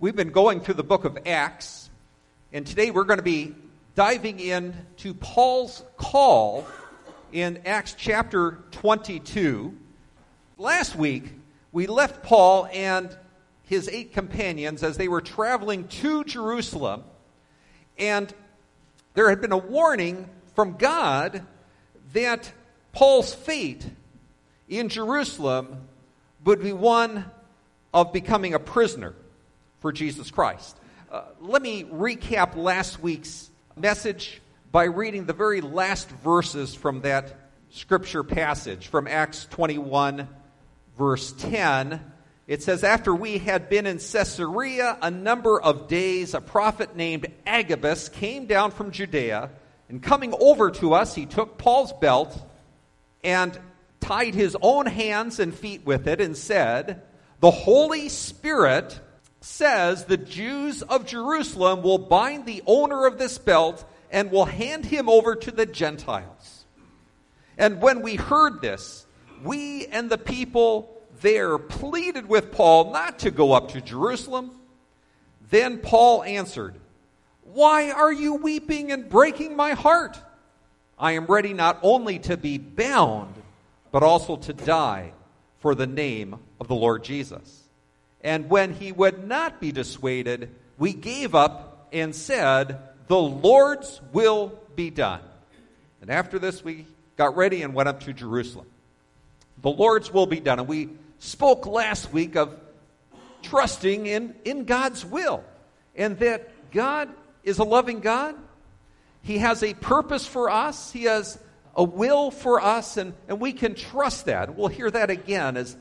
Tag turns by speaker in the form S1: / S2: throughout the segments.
S1: We've been going through the book of Acts, and today we're going to be diving into Paul's call in Acts chapter 22. Last week, we left Paul and his 8 companions as they were traveling to Jerusalem, and there had been a warning from God that Paul's fate in Jerusalem would be one of becoming a prisoner for Jesus Christ. Let me recap last week's message by reading the very last verses from that scripture passage from Acts 21, verse 10. It says, "After we had been in Caesarea a number of days, a prophet named Agabus came down from Judea, and coming over to us, he took Paul's belt and tied his own hands and feet with it and said, 'The Holy Spirit says the Jews of Jerusalem will bind the owner of this belt and will hand him over to the Gentiles.' And when we heard this, we and the people there pleaded with Paul not to go up to Jerusalem. Then Paul answered, 'Why are you weeping and breaking my heart? I am ready not only to be bound, but also to die for the name of the Lord Jesus.' And when he would not be dissuaded, we gave up and said, 'The Lord's will be done.' And after this, we got ready and went up to Jerusalem. The Lord's will be done. And we spoke last week of trusting in God's will, and that God is a loving God. He has a purpose for us. He has a will for us, and we can trust that. We'll hear that again as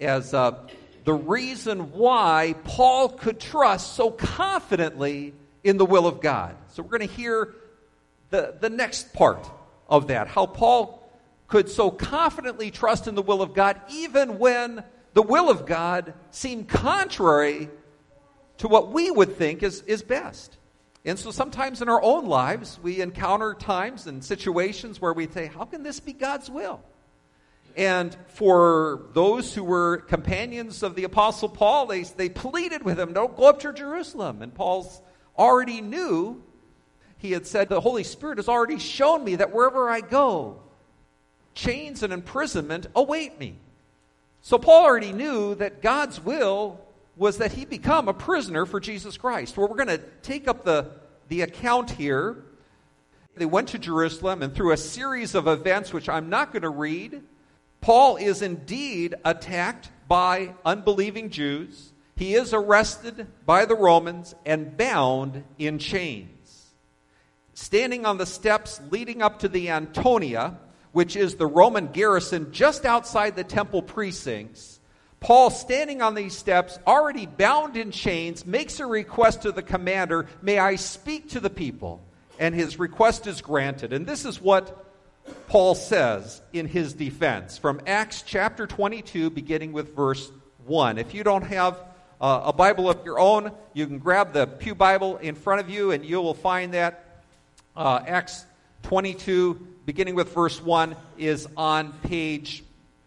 S1: the reason why Paul could trust so confidently in the will of God. So we're going to hear the next part of that, how Paul could so confidently trust in the will of God even when the will of God seemed contrary to what we would think is best. And so sometimes in our own lives, we encounter times and situations where we say, how can this be God's will? And for those who were companions of the Apostle Paul, they pleaded with him, don't go up to Jerusalem. And Paul's already knew, he had said, the Holy Spirit has already shown me that wherever I go, chains and imprisonment await me. So Paul already knew that God's will was that he become a prisoner for Jesus Christ. Well, we're going to take up the account here. They went to Jerusalem, and through a series of events, which I'm not going to read, Paul is indeed attacked by unbelieving Jews. He is arrested by the Romans and bound in chains. Standing on the steps leading up to the Antonia, which is the Roman garrison just outside the temple precincts, Paul, standing on these steps, already bound in chains, makes a request to the commander, "May I speak to the people?" And his request is granted. And this is what Paul says in his defense from Acts chapter 22, beginning with verse 1. If you don't have a Bible of your own, you can grab the Pew Bible in front of you, and you will find that Acts 22, beginning with verse 1, is on page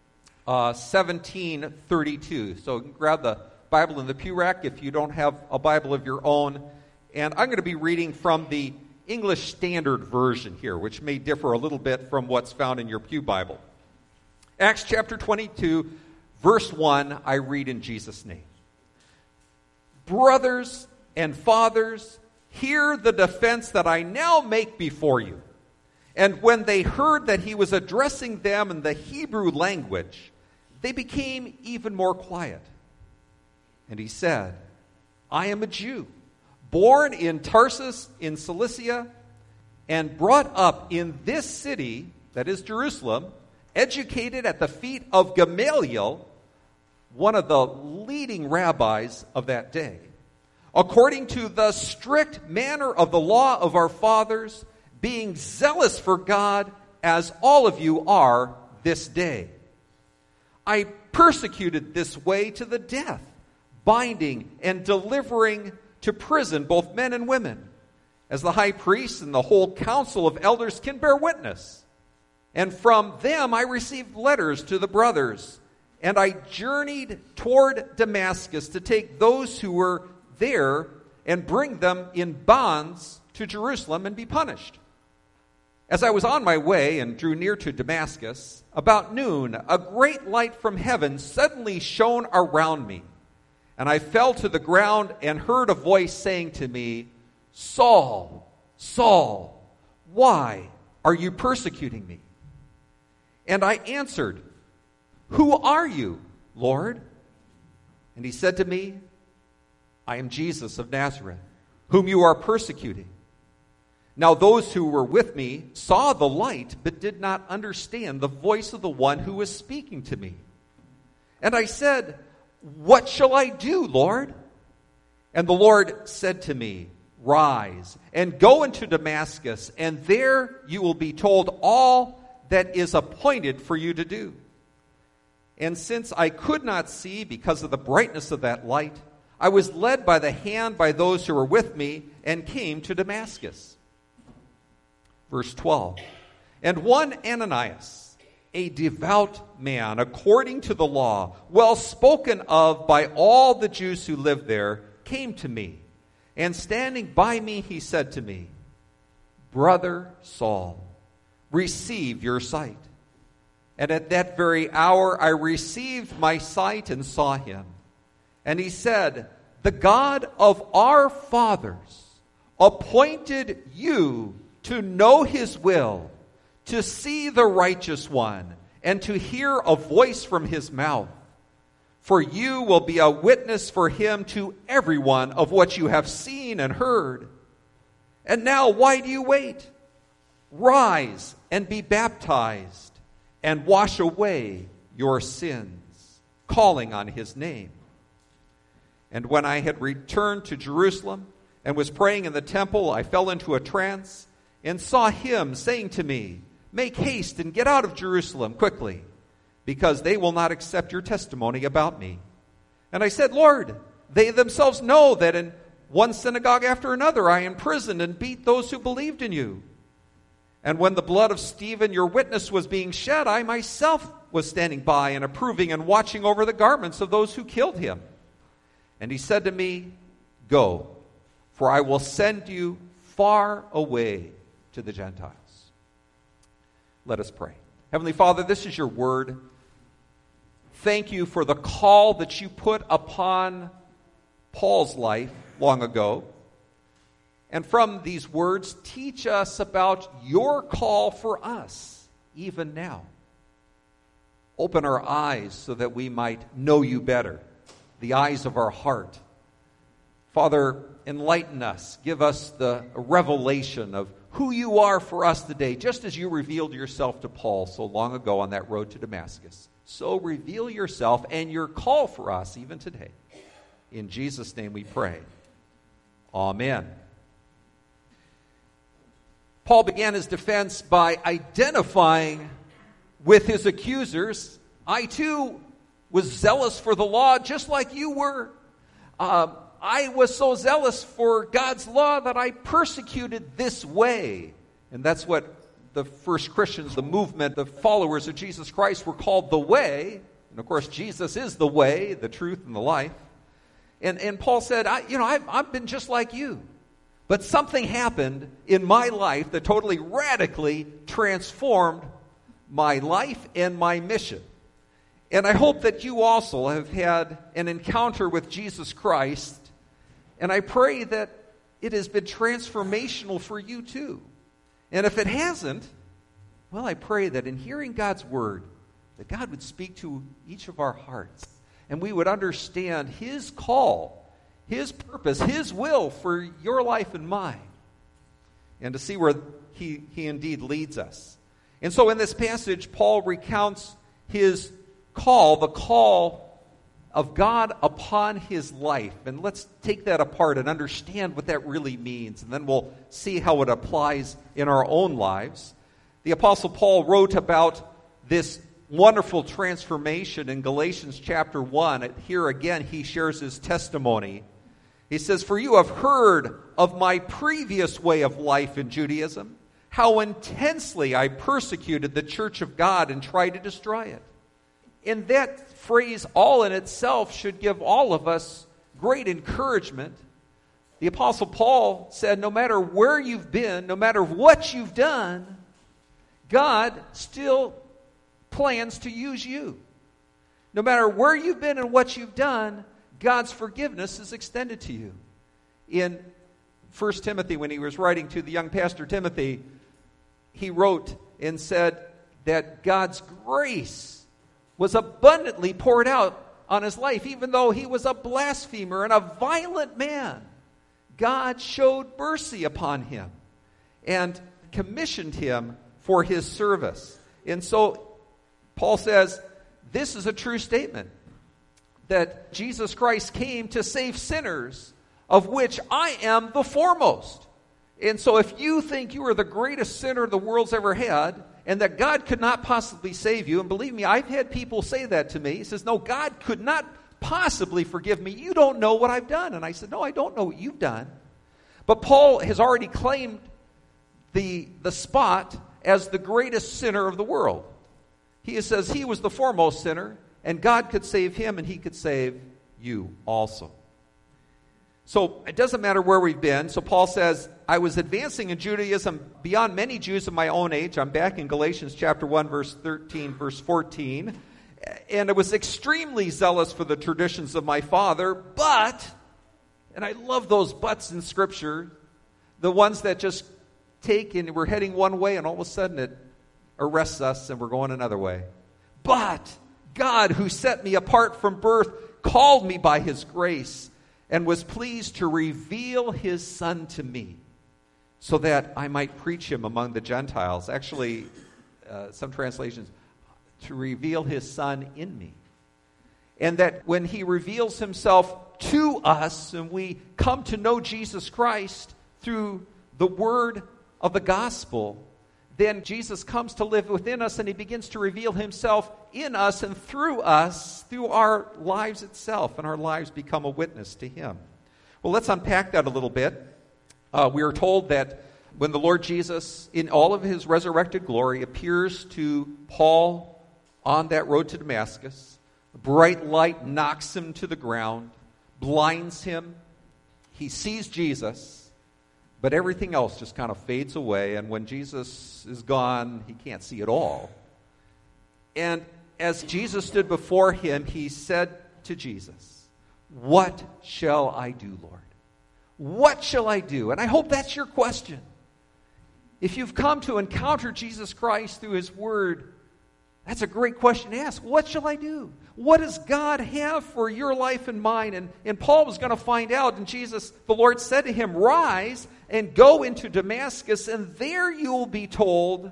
S1: 1732. So you can grab the Bible in the pew rack if you don't have a Bible of your own. And I'm going to be reading from the English Standard Version here, which may differ a little bit from what's found in your pew Bible. Acts chapter 22, verse 1, I read in Jesus' name. "Brothers and fathers, hear the defense that I now make before you." And when they heard that he was addressing them in the Hebrew language, they became even more quiet. And he said, "I am a Jew, born in Tarsus in Cilicia, and brought up in this city," that is Jerusalem, "educated at the feet of Gamaliel, one of the leading rabbis of that day, according to the strict manner of the law of our fathers, being zealous for God, as all of you are this day. I persecuted this way to the death, binding and delivering to prison both men and women, as the high priest and the whole council of elders can bear witness. And from them I received letters to the brothers, and I journeyed toward Damascus to take those who were there and bring them in bonds to Jerusalem and be punished. As I was on my way and drew near to Damascus, about noon, a great light from heaven suddenly shone around me. And I fell to the ground and heard a voice saying to me, Saul, Saul, why are you persecuting me? And I answered, Who are you, Lord? And he said to me, I am Jesus of Nazareth, whom you are persecuting. Now those who were with me saw the light, but did not understand the voice of the one who was speaking to me. And I said, What shall I do, Lord? And the Lord said to me, Rise and go into Damascus, and there you will be told all that is appointed for you to do. And since I could not see because of the brightness of that light, I was led by the hand by those who were with me and came to Damascus. Verse 12. And one Ananias, a devout man, according to the law, well spoken of by all the Jews who lived there, came to me. And standing by me, he said to me, Brother Saul, receive your sight. And at that very hour I received my sight and saw him. And he said, The God of our fathers appointed you to know his will, to see the righteous one, and to hear a voice from his mouth. For you will be a witness for him to everyone of what you have seen and heard. And now why do you wait? Rise and be baptized, and wash away your sins, calling on his name. And when I had returned to Jerusalem and was praying in the temple, I fell into a trance and saw him saying to me, Make haste and get out of Jerusalem quickly, because they will not accept your testimony about me. And I said, Lord, they themselves know that in one synagogue after another I imprisoned and beat those who believed in you. And when the blood of Stephen, your witness, was being shed, I myself was standing by and approving and watching over the garments of those who killed him. And he said to me, Go, for I will send you far away to the Gentiles. Let us pray. Heavenly Father, this is your word. Thank you for the call that you put upon Paul's life long ago. And from these words, teach us about your call for us, even now. Open our eyes so that we might know you better, the eyes of our heart. Father, enlighten us. Give us the revelation of who you are for us today, just as you revealed yourself to Paul so long ago on that road to Damascus. So reveal yourself and your call for us even today. In Jesus' name we pray. Amen. Paul began his defense by identifying with his accusers. I too was zealous for the law just like you were. I was so zealous for God's law that I persecuted this way. And that's what the first Christians, the movement, the followers of Jesus Christ were called the way. And of course, Jesus is the way, the truth, and the life. And Paul said, I've been just like you. But something happened in my life that totally radically transformed my life and my mission. And I hope that you also have had an encounter with Jesus Christ. And I pray that it has been transformational for you too. And if it hasn't, well, I pray that in hearing God's word, that God would speak to each of our hearts. And we would understand his call, his purpose, his will for your life and mine. And to see where he indeed leads us. And so in this passage, Paul recounts his call, the call of God upon his life. And let's take that apart and understand what that really means. And then we'll see how it applies in our own lives. The Apostle Paul wrote about this wonderful transformation in Galatians chapter 1. Here again, he shares his testimony. He says, For you have heard of my previous way of life in Judaism, how intensely I persecuted the church of God and tried to destroy it. And that phrase all in itself should give all of us great encouragement the Apostle Paul said, no matter where you've been, no matter what you've done, God still plans to use you. No matter where you've been and what you've done, God's forgiveness is extended to you. In 1 Timothy, when he was writing to the young pastor Timothy, he wrote and said that God's grace was abundantly poured out on his life. Even though he was a blasphemer and a violent man, God showed mercy upon him and commissioned him for his service. And so Paul says, this is a true statement, that Jesus Christ came to save sinners, of which I am the foremost. And so if you think you are the greatest sinner the world's ever had, and that God could not possibly save you, and believe me, I've had people say that to me. He says, no, God could not possibly forgive me. You don't know what I've done. And I said, no, I don't know what you've done. But Paul has already claimed the spot as the greatest sinner of the world. He says he was the foremost sinner, and God could save him, and he could save you also. So it doesn't matter where we've been. So Paul says, I was advancing in Judaism beyond many Jews of my own age. I'm back in Galatians chapter 1, verse 13, verse 14. And I was extremely zealous for the traditions of my father, but, and I love those buts in Scripture, the ones that just take and we're heading one way and all of a sudden it arrests us and we're going another way. But God, who set me apart from birth, called me by his grace and was pleased to reveal his Son to me so that I might preach him among the Gentiles. Actually, some translations, to reveal his Son in me. And that when he reveals himself to us and we come to know Jesus Christ through the word of the gospel, then Jesus comes to live within us and he begins to reveal himself in us and through us, through our lives itself, and our lives become a witness to him. Well, let's unpack that a little bit. We are told that when the Lord Jesus, in all of his resurrected glory, appears to Paul on that road to Damascus, a bright light knocks him to the ground, blinds him. He sees Jesus, but everything else just kind of fades away, and when Jesus is gone, he can't see it all. And as Jesus stood before him, he said to Jesus, "What shall I do, Lord? What shall I do?" And I hope that's your question. If you've come to encounter Jesus Christ through his word, that's a great question to ask. What shall I do? What does God have for your life and mine? And Paul was going to find out, and the Lord said to him, "Rise and go into Damascus, and there you will be told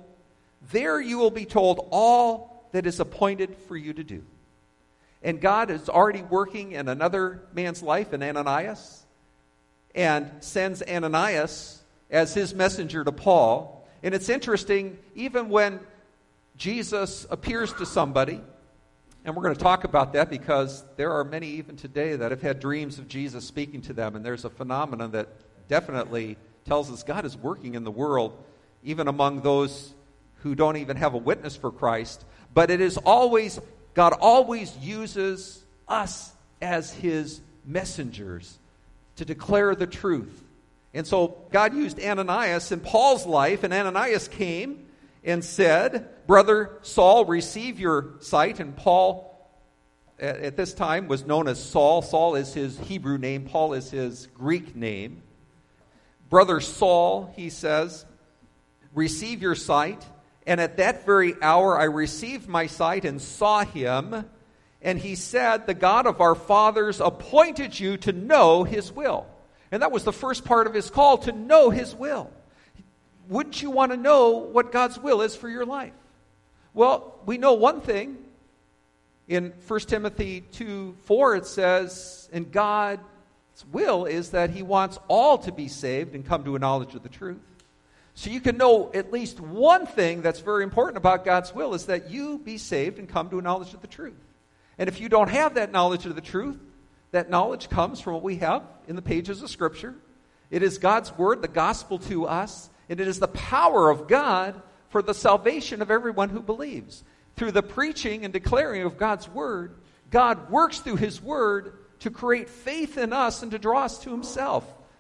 S1: all that is appointed for you to do." And God is already working in another man's life, in Ananias, and sends Ananias as his messenger to Paul. And it's interesting, even when Jesus appears to somebody, and we're going to talk about that because there are many even today that have had dreams of Jesus speaking to them, and there's a phenomenon that definitely tells us God is working in the world, even among those who don't even have a witness for Christ. But it is always, God always uses us as his messengers to declare the truth. And so God used Ananias in Paul's life, and Ananias came and said, "Brother Saul, receive your sight." And Paul, at this time, was known as Saul. Saul is his Hebrew name. Paul is his Greek name. "Brother Saul," he says, "receive your sight." And at that very hour I received my sight and saw him. And he said, "The God of our fathers appointed you to know his will." And that was the first part of his call, to know his will. Wouldn't you want to know what God's will is for your life? Well, we know one thing. In 1 Timothy 2:4 it says, and God's will is that he wants all to be saved and come to a knowledge of the truth. So you can know at least one thing that's very important about God's will, is that you be saved and come to a knowledge of the truth. And if you don't have that knowledge of the truth, that knowledge comes from what we have in the pages of Scripture. It is God's word, the gospel to us, and it is the power of God for the salvation of everyone who believes. Through the preaching and declaring of God's word, God works through his word to create faith in us and to draw us to himself.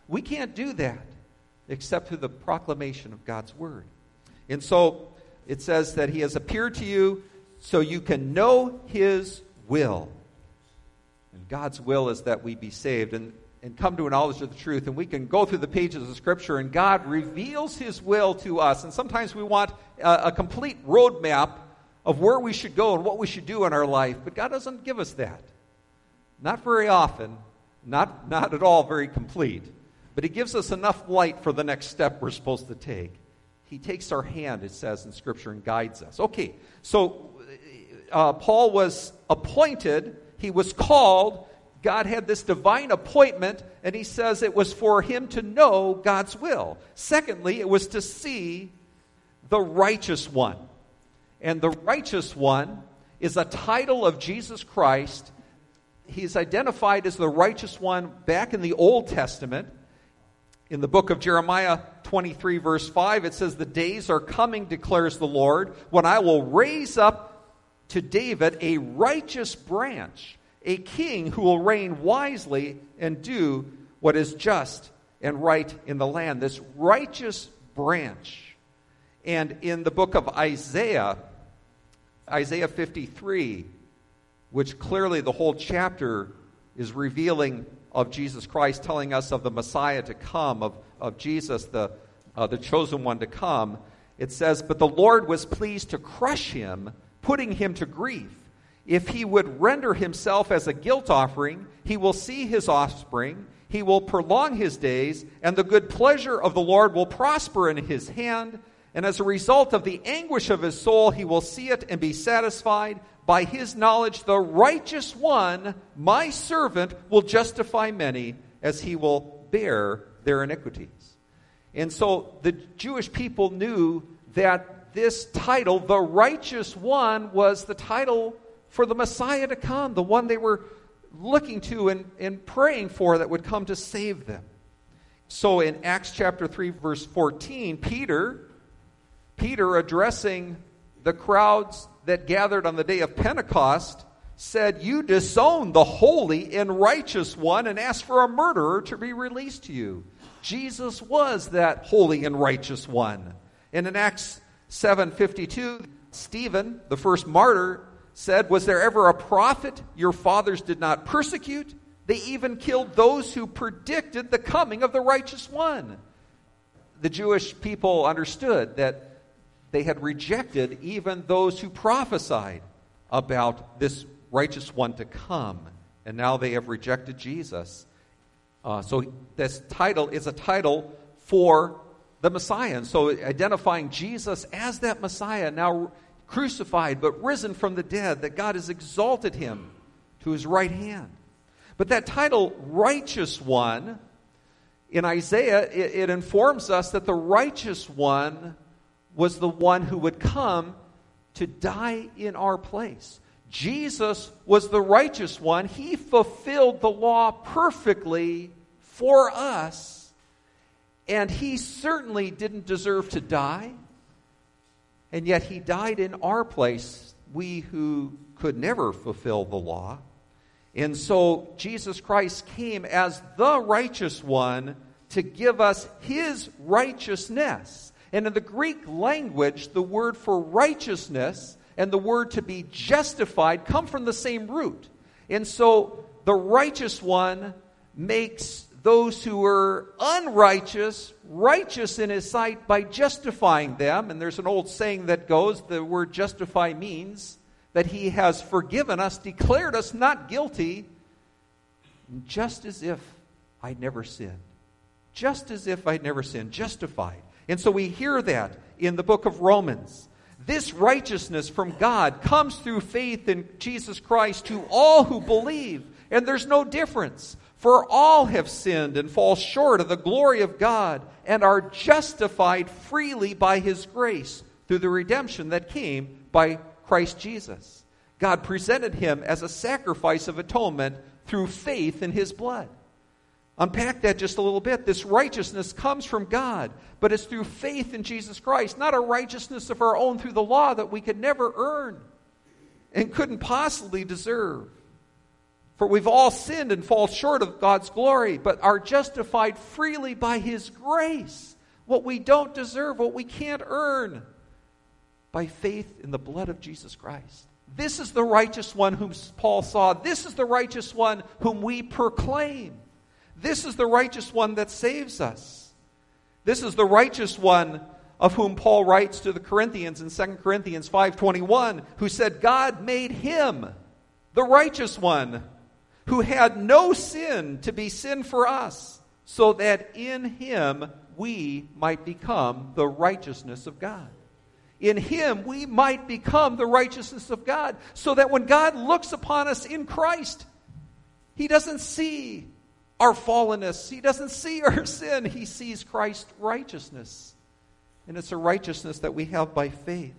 S1: We can't do that except through the proclamation of God's word. And so it says that he has appeared to you so you can know his will. And God's will is that we be saved and come to a knowledge of the truth. And we can go through the pages of Scripture, and God reveals his will to us. And sometimes we want a complete roadmap of where we should go and what we should do in our life. But God doesn't give us that. Not very often. Not at all very complete. But he gives us enough light for the next step we're supposed to take. He takes our hand, it says in Scripture, and guides us. Okay, so Paul was appointed. He was called. God had this divine appointment, and he says it was for him to know God's will. Secondly, it was to see the righteous one. And the righteous one is a title of Jesus Christ. He's identified as the righteous one back in the Old Testament. In the book of Jeremiah 23, verse 5, it says, "The days are coming, declares the Lord, when I will raise up to David a righteous branch, a king who will reign wisely and do what is just and right in the land." This righteous branch. And in the book of Isaiah 53, which clearly the whole chapter is revealing of Jesus Christ, telling us of the Messiah to come, of Jesus, the chosen one to come, it says, "But the Lord was pleased to crush him, putting him to grief. If he would render himself as a guilt offering, he will see his offspring, he will prolong his days, and the good pleasure of the Lord will prosper in his hand. And as a result of the anguish of his soul, he will see it and be satisfied. By his knowledge, the righteous one, my servant, will justify many, as he will bear their iniquities." And so the Jewish people knew that this title, the righteous one, was the title for the Messiah to come, the one they were looking to and praying for that would come to save them. So in Acts chapter 3, verse 14, Peter addressing the crowds that gathered on the day of Pentecost, said, "You disown the holy and righteous one and ask for a murderer to be released to you." Jesus was that holy and righteous one. And in Acts 7:52, Stephen, the first martyr, said, "Was there ever a prophet your fathers did not persecute? They even killed those who predicted the coming of the righteous one." The Jewish people understood that they had rejected even those who prophesied about this righteous one to come. And now they have rejected Jesus. So this title is a title for the Messiah. And so identifying Jesus as that Messiah, now crucified but risen from the dead, that God has exalted him to his right hand. But that title, righteous one, in Isaiah, it informs us that the righteous one was the one who would come to die in our place. Jesus was the righteous one. He fulfilled the law perfectly for us, and he certainly didn't deserve to die, and yet he died in our place, we who could never fulfill the law. And so Jesus Christ came as the righteous one to give us his righteousness. And in the Greek language, the word for righteousness and the word to be justified come from the same root. And so the righteous one makes those who are unrighteous righteous in his sight by justifying them. And there's an old saying that goes, the word justify means that he has forgiven us, declared us not guilty, just as if I'd never sinned. Just as if I'd never sinned, justified. And so we hear that in the book of Romans. This righteousness from God comes through faith in Jesus Christ to all who believe. And there's no difference. For all have sinned and fall short of the glory of God and are justified freely by his grace through the redemption that came by Christ Jesus. God presented him as a sacrifice of atonement through faith in his blood. Unpack that just a little bit. This righteousness comes from God, but it's through faith in Jesus Christ, not a righteousness of our own through the law that we could never earn and couldn't possibly deserve. For we've all sinned and fall short of God's glory, but are justified freely by His grace. What we don't deserve, what we can't earn, by faith in the blood of Jesus Christ. This is the righteous one whom Paul saw. This is the righteous one whom we proclaim. This is the righteous one that saves us. This is the righteous one of whom Paul writes to the Corinthians in 2 Corinthians 5:21, who said, God made Him, the righteous one, who had no sin, to be sin for us, so that in Him we might become the righteousness of God. In Him we might become the righteousness of God, so that when God looks upon us in Christ, He doesn't see our fallenness. He doesn't see our sin. He sees Christ's righteousness. And it's a righteousness that we have by faith.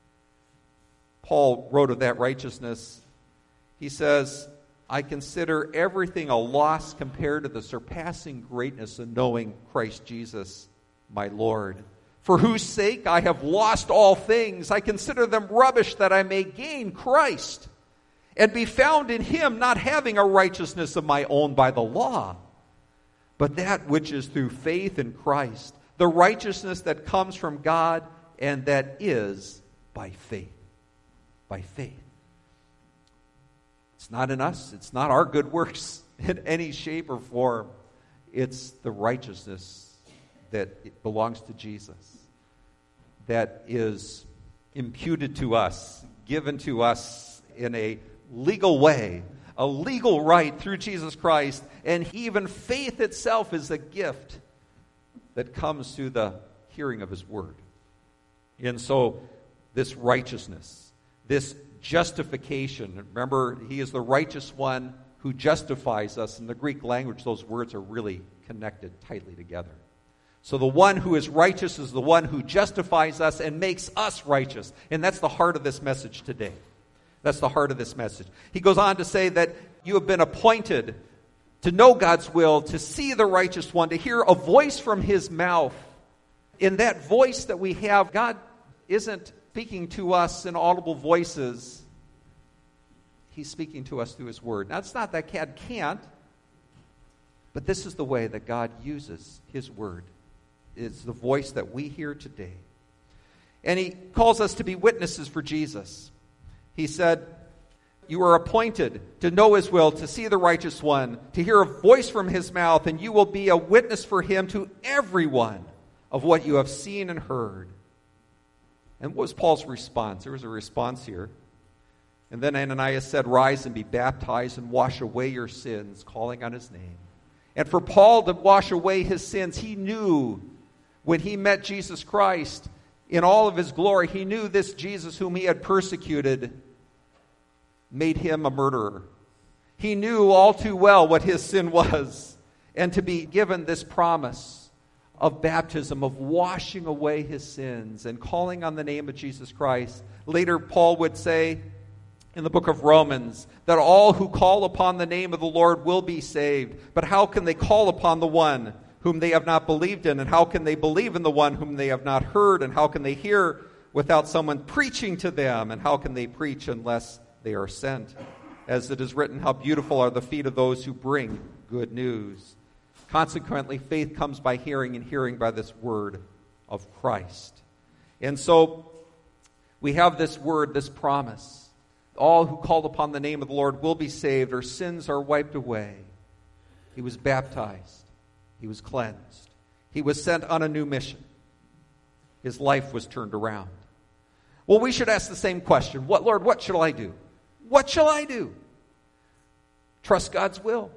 S1: Paul wrote of that righteousness. He says, I consider everything a loss compared to the surpassing greatness of knowing Christ Jesus, my Lord, for whose sake I have lost all things. I consider them rubbish, that I may gain Christ and be found in Him, not having a righteousness of my own by the law, but that which is through faith in Christ, the righteousness that comes from God and that is by faith. By faith. It's not in us. It's not our good works in any shape or form. It's the righteousness that belongs to Jesus, that is imputed to us, given to us in a legal way, a legal right through Jesus Christ, and even faith itself is a gift that comes through the hearing of His word. And so this righteousness, this justification, remember, He is the righteous one who justifies us. In the Greek language, those words are really connected tightly together. So the one who is righteous is the one who justifies us and makes us righteous. And that's the heart of this message today. That's the heart of this message. He goes on to say that you have been appointed to know God's will, to see the righteous one, to hear a voice from His mouth. In that voice that we have, God isn't speaking to us in audible voices. He's speaking to us through His word. Now, it's not that God can't, but this is the way that God uses His word. It's the voice that we hear today. And He calls us to be witnesses for Jesus. He said, you are appointed to know His will, to see the righteous one, to hear a voice from His mouth, and you will be a witness for Him to everyone of what you have seen and heard. And what was Paul's response? There was a response here. And then Ananias said, rise and be baptized and wash away your sins, calling on His name. And for Paul to wash away his sins, he knew when he met Jesus Christ in all of His glory, he knew this Jesus whom he had persecuted made him a murderer. He knew all too well what his sin was. And to be given this promise of baptism, of washing away his sins and calling on the name of Jesus Christ. Later, Paul would say in the book of Romans that all who call upon the name of the Lord will be saved. But how can they call upon the one whom they have not believed in? And how can they believe in the one whom they have not heard? And how can they hear without someone preaching to them? And how can they preach unless they are sent? As it is written, how beautiful are the feet of those who bring good news. Consequently, faith comes by hearing, and hearing by this word of Christ. And so we have this word, this promise. All who call upon the name of the Lord will be saved. Their sins are wiped away. He was baptized. He was cleansed. He was sent on a new mission. His life was turned around. Well, we should ask the same question. Lord, what shall I do? What shall I do? Trust God's will.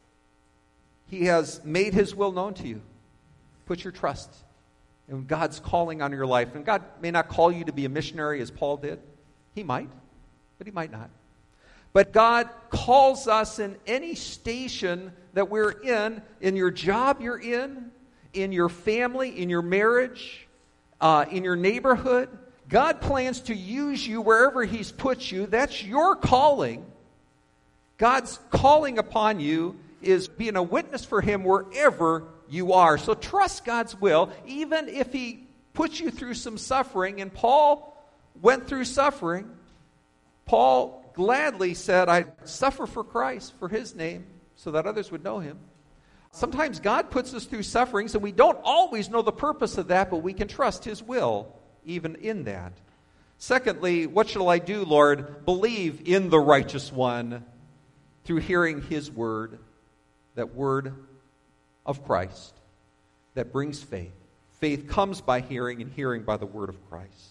S1: He has made His will known to you. Put your trust in God's calling on your life. And God may not call you to be a missionary as Paul did. He might, but He might not. But God calls us in any station that we're in your job you're in your family, in your marriage, in your neighborhood. God plans to use you wherever He's put you. That's your calling. God's calling upon you is being a witness for Him wherever you are. So trust God's will, even if He puts you through some suffering. And Paul went through suffering. gladly said, I'd suffer for Christ, for his name, so that others would know him. Sometimes God puts us through sufferings, and we don't always know the purpose of that, but we can trust his will even in that. Secondly, what shall I do, Lord? Believe in the righteous one through hearing his word, that word of Christ that brings faith. Faith comes by hearing, and hearing by the word of Christ.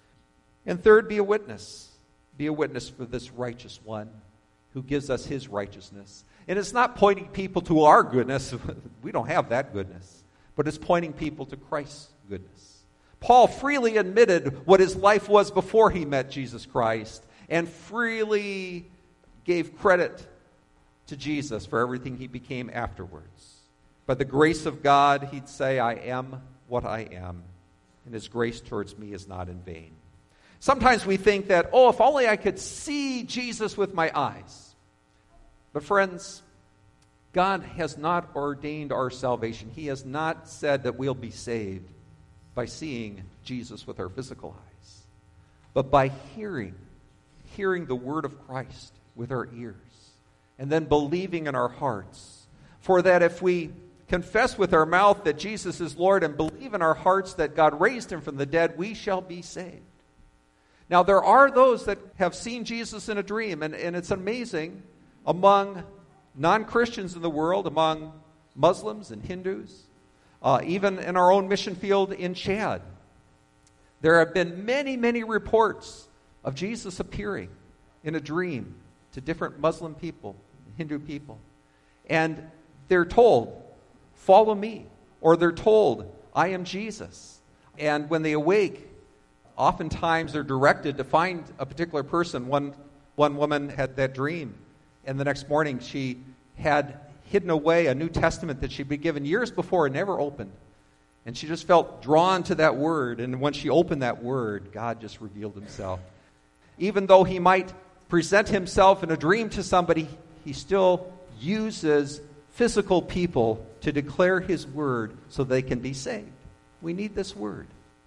S1: And third, be a witness. Be a witness for this righteous one who gives us his righteousness. And it's not pointing people to our goodness. We don't have that goodness. But it's pointing people to Christ's goodness. Paul freely admitted what his life was before he met Jesus Christ, and freely gave credit to Jesus for everything he became afterwards. By the grace of God, he'd say, I am what I am, and his grace towards me is not in vain. Sometimes we think that, if only I could see Jesus with my eyes. But friends, God has not ordained our salvation. He has not said that we'll be saved by seeing Jesus with our physical eyes, but by hearing the word of Christ with our ears, and then believing in our hearts. For that if we confess with our mouth that Jesus is Lord and believe in our hearts that God raised him from the dead, we shall be saved. Now, there are those that have seen Jesus in a dream, and it's amazing among non-Christians in the world, among Muslims and Hindus, even in our own mission field in Chad. There have been many, many reports of Jesus appearing in a dream to different Muslim people, Hindu people. And they're told, follow me. Or they're told, I am Jesus. And when they awake, oftentimes they're directed to find a particular person. One woman had that dream, and the next morning she had hidden away a New Testament that she'd been given years before and never opened. And she just felt drawn to that word, and when she opened that word, God just revealed himself. Even though he might present himself in a dream to somebody, he still uses physical people to declare his word so they can be saved. We need this word.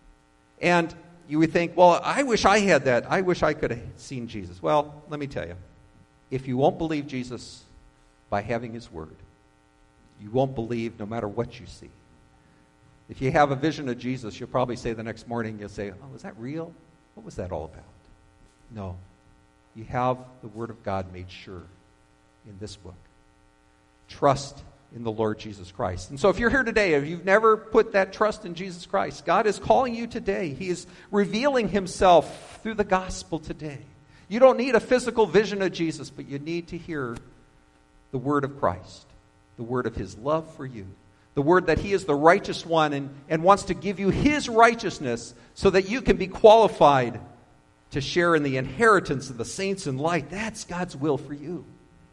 S1: And you would think, well, I wish I had that. I wish I could have seen Jesus. Well, let me tell you, if you won't believe Jesus by having his word, you won't believe no matter what you see. If you have a vision of Jesus, you'll probably say the next morning, you'll say, oh, is that real? What was that all about? No. You have the word of God made sure in this book. Trust in the Lord Jesus Christ. And so if you're here today, if you've never put that trust in Jesus Christ, God is calling you today. He is revealing himself through the gospel today. You don't need a physical vision of Jesus, but you need to hear the word of Christ, the word of his love for you, the word that he is the righteous one and wants to give you his righteousness so that you can be qualified to share in the inheritance of the saints in light. That's God's will for you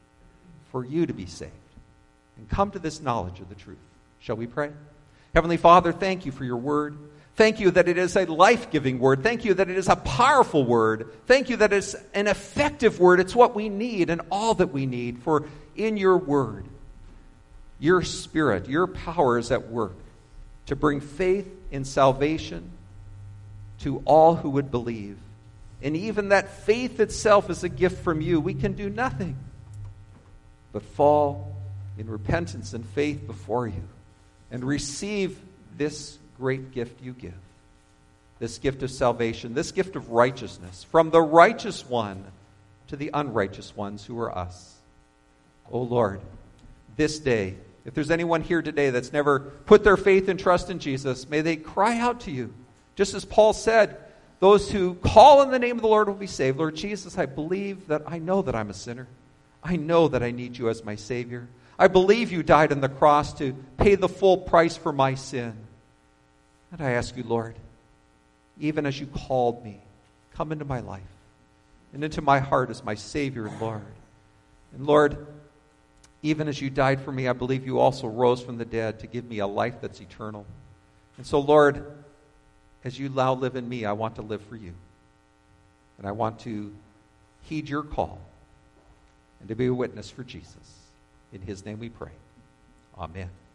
S1: to be saved and come to this knowledge of the truth. Shall we pray? Heavenly Father, thank you for your word. Thank you that it is a life-giving word. Thank you that it is a powerful word. Thank you that it's an effective word. It's what we need and all that we need. For in your word, your spirit, your power is at work to bring faith in salvation to all who would believe. And even that faith itself is a gift from you. We can do nothing but fall in repentance and faith before you and receive this great gift you give, this gift of salvation, this gift of righteousness, from the righteous one to the unrighteous ones who are us. Oh Lord, this day, if there's anyone here today that's never put their faith and trust in Jesus, may they cry out to you. Just as Paul said, those who call on the name of the Lord will be saved. Lord Jesus, I believe that I know that I'm a sinner. I know that I need you as my Savior. I believe you died on the cross to pay the full price for my sin. And I ask you, Lord, even as you called me, come into my life and into my heart as my Savior and Lord. And Lord, even as you died for me, I believe you also rose from the dead to give me a life that's eternal. And so, Lord, as you now live in me, I want to live for you. And I want to heed your call and to be a witness for Jesus. In his name we pray. Amen.